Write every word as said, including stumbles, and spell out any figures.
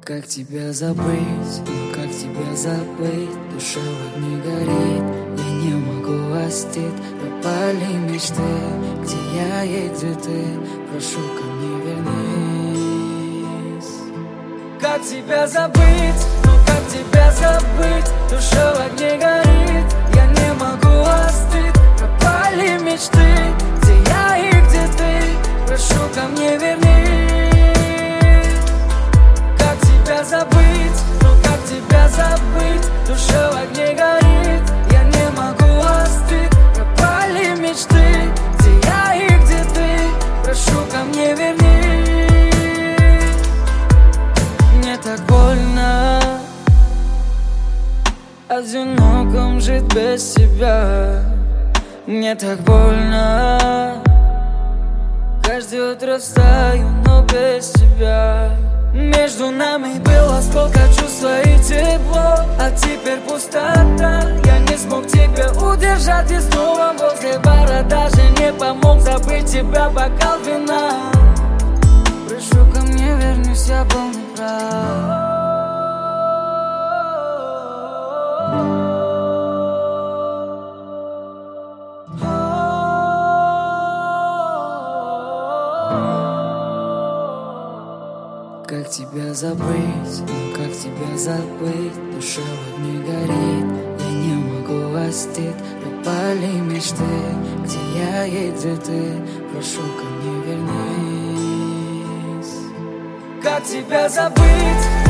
Как тебя забыть, ну как тебя забыть? Душа в огне горит, я не могу остыть. Пропали мечты, где я и где ты? Прошу, ко мне вернись. Как тебя забыть, ну как тебя забыть? Душа в огне горит, я не могу остыть. Пропали мечты, где я и где ты? Прошу, ко мне вернись. Забыть, ну как тебя забыть? Душа в огне горит, я не могу остыть. Пропали мечты, где я и где ты? Прошу, ко мне вернись. Мне так больно одиноком жить без тебя. Мне так больно каждое утро встаю, но без тебя. Между нами было сколько чувства и тепло, а теперь пустота. Я не смог тебя удержать и снова возле бара даже не помог забыть тебя бокал вина. Прошу, ко мне вернись, я был неправ. Как тебя забыть, ну как тебя забыть? Душа в огне горит, я не могу остыть. Пропали мечты, где я и где ты? Прошу, ко мне вернись. Как тебя забыть?